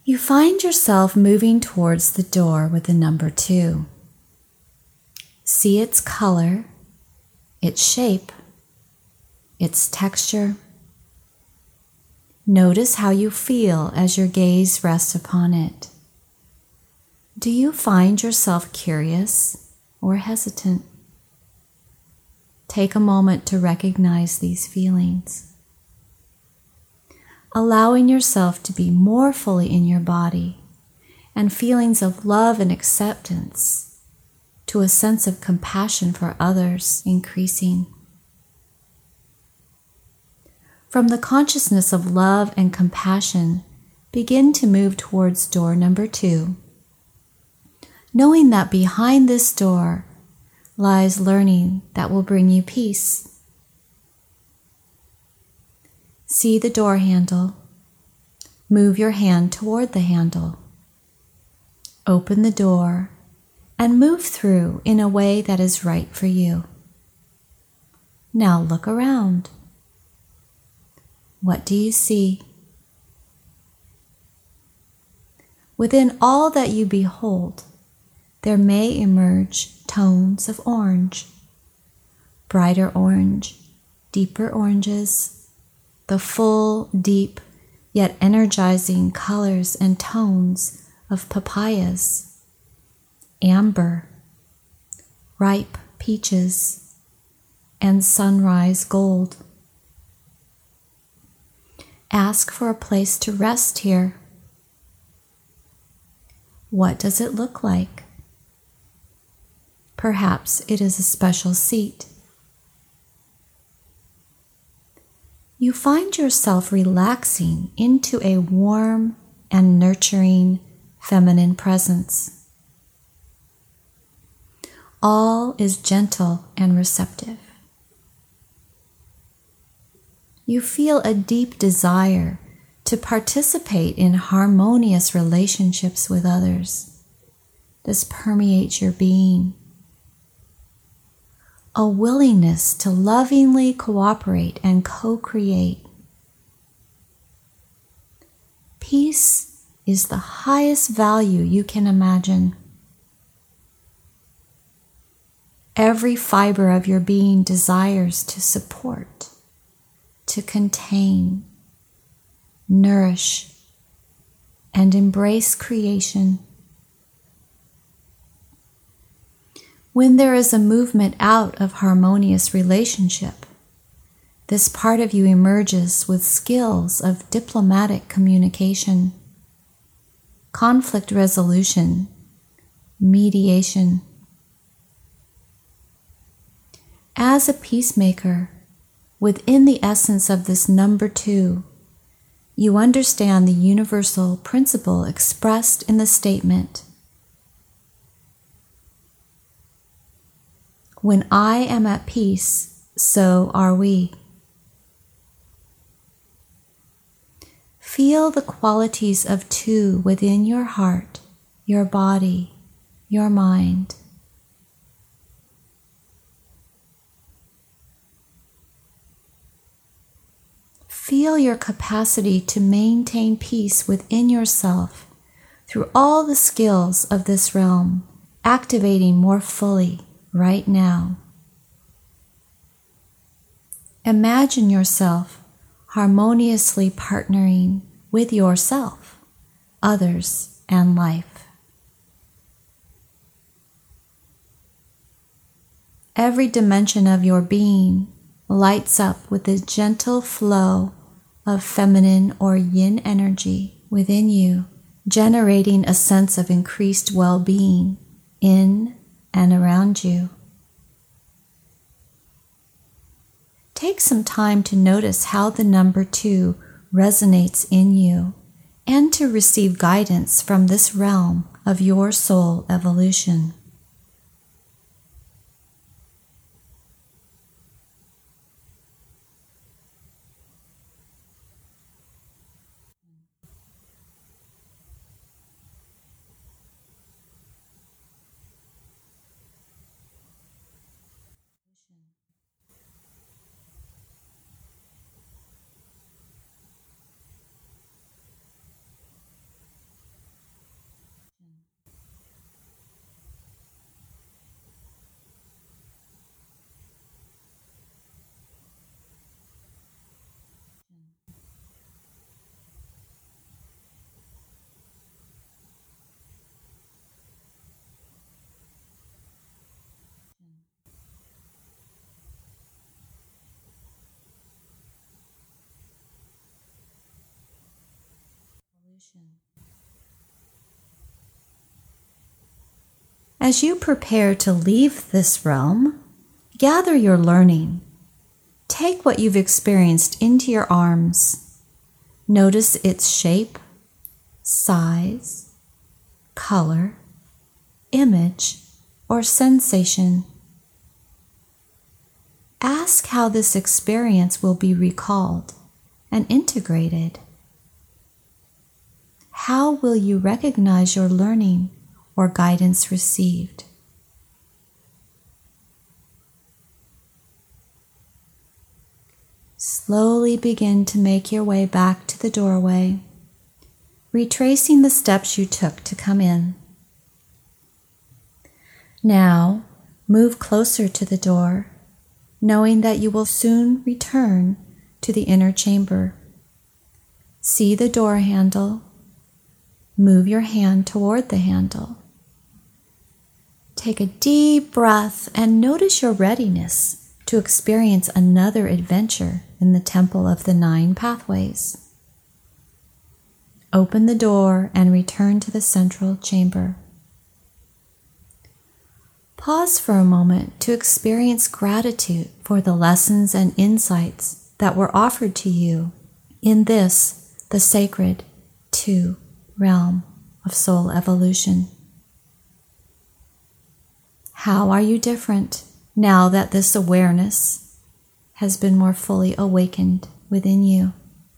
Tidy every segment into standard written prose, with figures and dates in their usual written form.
You find yourself moving towards the door with the number 2. See its color, its shape, its texture. Notice how you feel as your gaze rests upon it. Do you find yourself curious or hesitant? Take a moment to recognize these feelings. Allowing yourself to be more fully in your body and feelings of love and acceptance to a sense of compassion for others increasing. From the consciousness of love and compassion, begin to move towards door number 2, knowing that behind this door lies learning that will bring you peace. See the door handle. Move your hand toward the handle. Open the door and move through in a way that is right for you. Now look around. What do you see? Within all that you behold, there may emerge tones of orange, brighter orange, deeper oranges, the full, deep, yet energizing colors and tones of papayas, amber, ripe peaches, and sunrise gold. Ask for a place to rest here. What does it look like? Perhaps it is a special seat. You find yourself relaxing into a warm and nurturing feminine presence. All is gentle and receptive. You feel a deep desire to participate in harmonious relationships with others. This permeates your being. A willingness to lovingly cooperate and co-create. Peace is the highest value you can imagine. Every fiber of your being desires to support, to contain, nourish, and embrace creation. When there is a movement out of harmonious relationship, this part of you emerges with skills of diplomatic communication, conflict resolution, mediation. As a peacemaker, within the essence of this number 2, you understand the universal principle expressed in the statement, "When I am at peace, so are we." Feel the qualities of 2 within your heart, your body, your mind. Feel your capacity to maintain peace within yourself through all the skills of this realm, activating more fully right now. Imagine yourself harmoniously partnering with yourself, others, and life. Every dimension of your being lights up with the gentle flow of feminine or yin energy within you, generating a sense of increased well-being in and around you. Take some time to notice how the number 2 resonates in you and to receive guidance from this realm of your soul evolution. As you prepare to leave this realm, gather your learning. Take what you've experienced into your arms. Notice its shape, size, color, image, or sensation. Ask how this experience will be recalled and integrated. How will you recognize your learning or guidance received? Slowly begin to make your way back to the doorway, retracing the steps you took to come in. Now, move closer to the door, knowing that you will soon return to the inner chamber. See the door handle. Move your hand toward the handle. Take a deep breath and notice your readiness to experience another adventure in the Temple of the Nine Pathways. Open the door and return to the central chamber. Pause for a moment to experience gratitude for the lessons and insights that were offered to you in this, the sacred 2 realm of soul evolution. How are you different now that this awareness has been more fully awakened within you?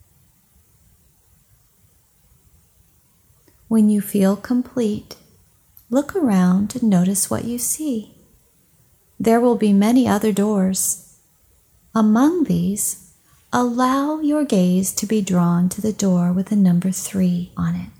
When you feel complete, look around and notice what you see. There will be many other doors. Among these, allow your gaze to be drawn to the door with the number 3 on it.